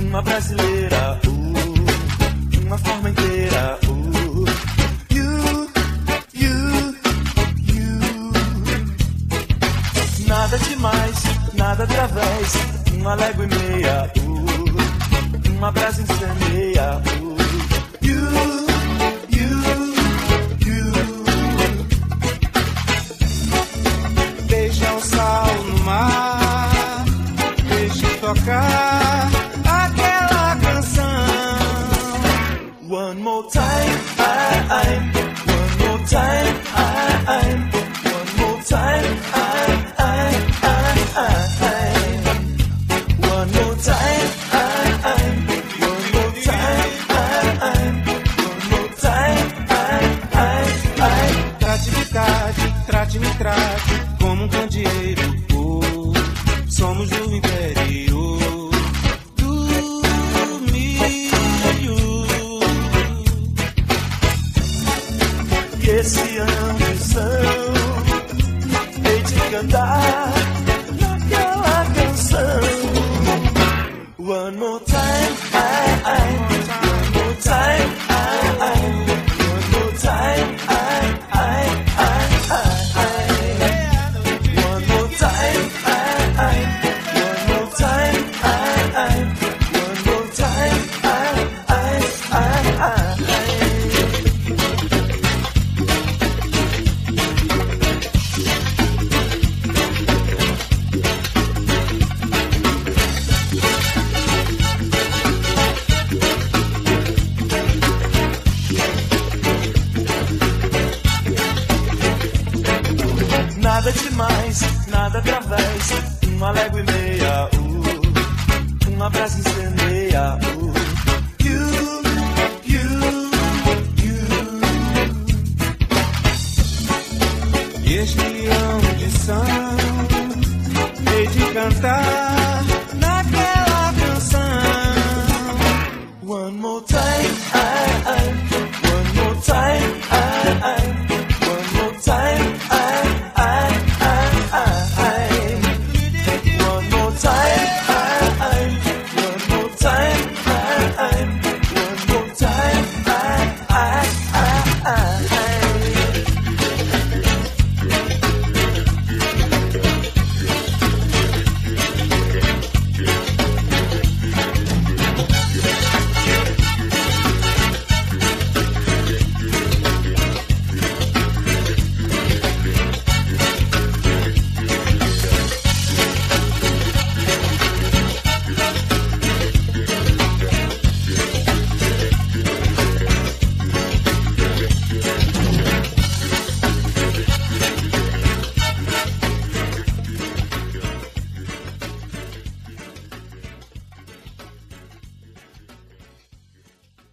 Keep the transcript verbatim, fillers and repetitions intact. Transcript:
uma brasileira, uh, uma forma inteira, uh, you, you, you. Nada demais, nada através, uma légua e meia, uh, uma brasa incendeia, uh, you, you, you. Deixa o sal no mar, deixa tocar aquela canção. One more time, I, I'm. One more time, I, I'm. One more time, I, I, I, I. One more time, I, I'm. One more time, I, I'm. One more time, I, I, I. Trate-me, trate, trate-me, trate como um candeeiro. Oh, somos do interior do milho. E esse ambição, hei de cantar naquela canção. One more time, I, I. One more time, I, I. One more time, I, I, I, I. One more time, I, I. One more time, I, I. One more time, I, I, I, I. Nada demais, nada através, uma légua e meia, uh, uma brasa incendeia, uh, you, you, you. E este ambição, hei de cantar naquela canção. One more time, I, I. One more time, I, I.